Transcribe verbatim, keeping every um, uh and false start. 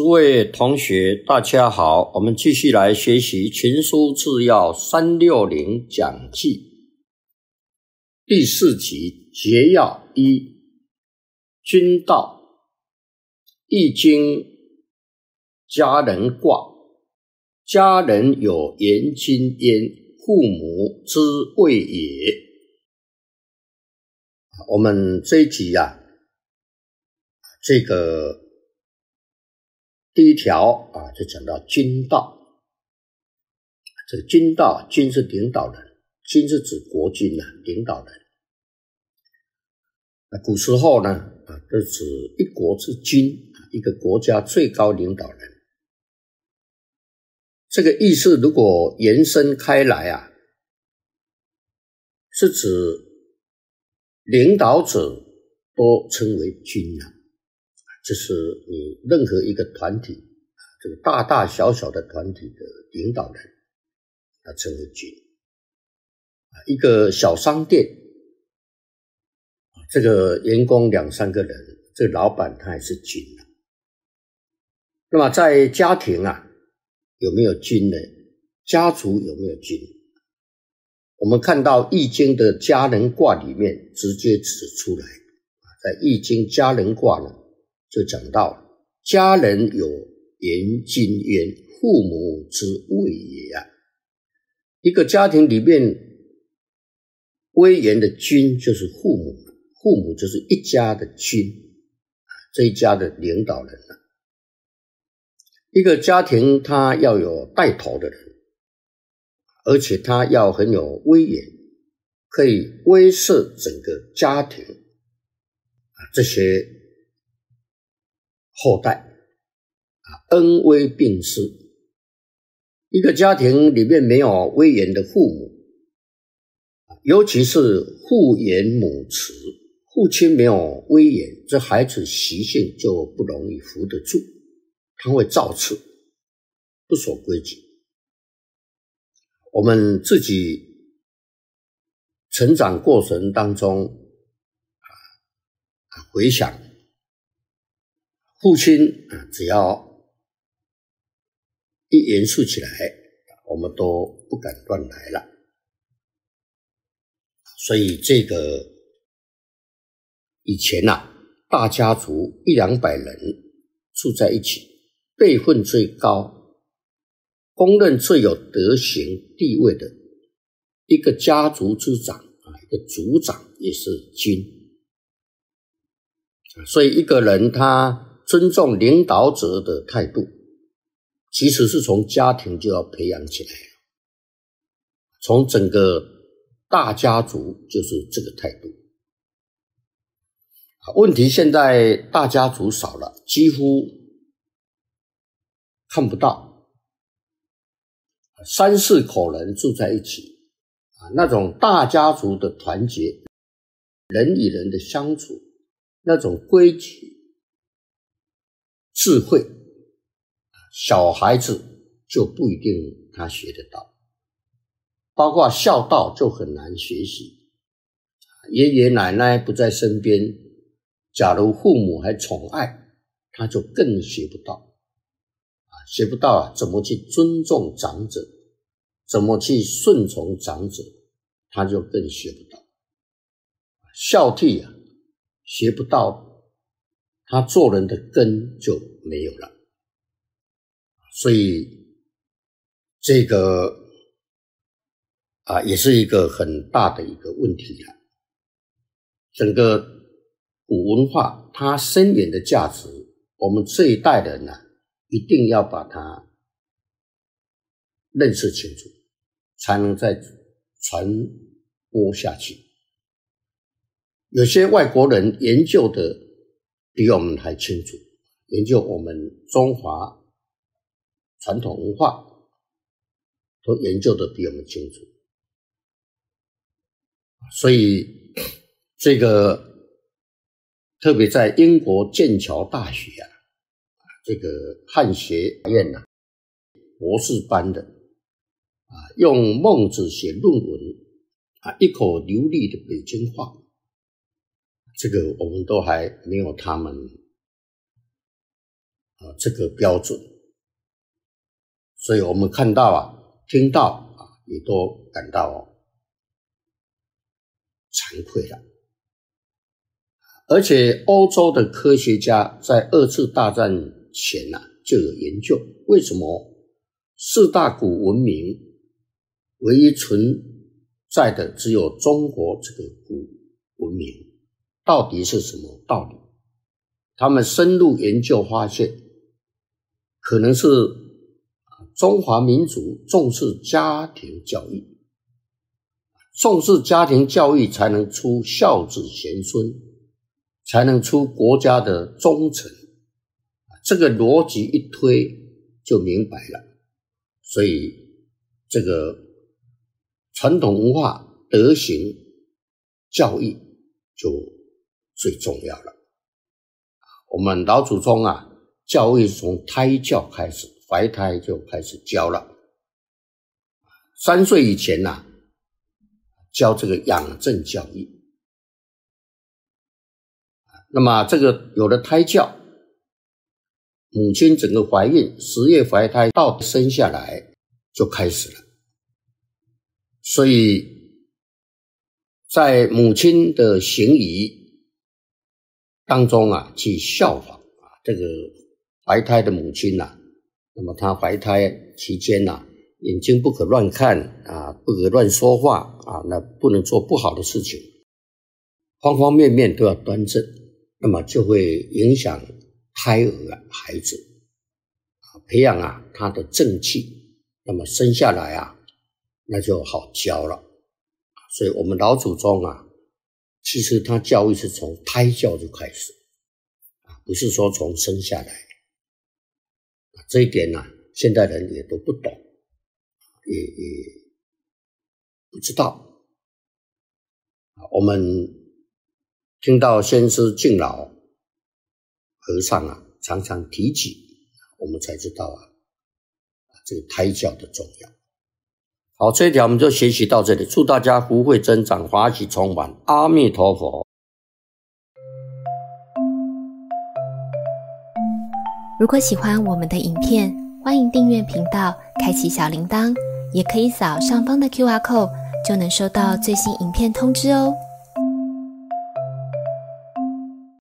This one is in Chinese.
诸位同学大家好，我们继续来学习群书治要三六零讲记第四集节要一，君道。易经家人卦，家人有言今焉，父母之谓也。我们这一集啊，这个第一条啊，就讲到君道。这个君道，君是领导人，君是指国君啊，领导人。那古时候呢，啊，就指一国之君，一个国家最高领导人。这个意思如果延伸开来啊，是指领导者都称为君啊。这是你任何一个团体，这个大大小小的团体的领导人，他称为君。一个小商店，这个员工两三个人，这个老板他也是君。那么在家庭啊，有没有君呢？家族有没有君？我们看到易经的家人卦里面直接指出来，在易经家人卦呢，就讲到家人有言今焉，父母之谓也啊。一个家庭里面威严的君就是父母，父母就是一家的君，这一家的领导人啊。一个家庭他要有带头的人，而且他要很有威严，可以威慑整个家庭这些后代，恩威并施。一个家庭里面没有威严的父母，尤其是父严母慈，父亲没有威严，这孩子习性就不容易扶得住，他会造次，不守规矩。我们自己成长过程当中啊，回想父亲啊，只要一严肃起来，我们都不敢乱来了。所以这个以前啊，大家族一两百人住在一起，辈分最高，公认最有德行地位的一个家族之长啊，一个族长也是君。所以一个人他尊重领导者的态度，其实是从家庭就要培养起来，从整个大家族就是这个态度。问题现在大家族少了，几乎看不到三四口人住在一起，那种大家族的团结，人与人的相处，那种规矩智慧，小孩子就不一定他学得到，包括孝道就很难学习。爷爷奶奶不在身边，假如父母还宠爱，他就更学不到，学不到啊，怎么去尊重长者，怎么去顺从长者，他就更学不到。孝悌啊，学不到，他做人的根就没有了。所以这个啊，也是一个很大的一个问题了。整个古文化它深远的价值，我们这一代人呢、啊，一定要把它认识清楚，才能再传播下去。有些外国人研究的比我们还清楚，研究我们中华传统文化都研究的比我们清楚。所以这个特别在英国剑桥大学啊，这个汉学院啊，博士班的啊，用孟子写论文啊，一口流利的北京话，这个我们都还没有他们呃这个标准。所以我们看到啊，听到啊，也都感到惭愧了。而且欧洲的科学家在二次大战前啊就有研究，为什么四大古文明唯一存在的只有中国这个古文明，到底是什么道理？他们深入研究发现，可能是中华民族重视家庭教育，重视家庭教育才能出孝子贤孙，才能出国家的忠臣。这个逻辑一推就明白了。所以这个传统文化德行教育就最重要了。我们老祖宗啊，教育从胎教开始，怀胎就开始教了。三岁以前啊，教这个养正教育。那么这个有了胎教，母亲整个怀孕十月怀胎到生下来就开始了。所以在母亲的行仪当中啊，去效仿啊这个怀胎的母亲啊，那么她怀胎期间啊，眼睛不可乱看啊，不可乱说话啊，那不能做不好的事情，方方面面都要端正，那么就会影响胎儿啊孩子啊，培养啊他的正气，那么生下来啊那就好教了。所以我们老祖宗啊，其实他教育是从胎教就开始啊，不是说从生下来。这一点啊，现代人也都不懂，也也不知道。我们听到先师敬老和尚啊常常提起，我们才知道啊这个胎教的重要。好，这一条我们就学习到这里，祝大家福慧增长，法喜充满，阿弥陀佛。 如果喜欢我们的影片，欢迎订阅频道，开启小铃铛，也可以扫上方的 Q R code， 就能收到最新影片通知哦。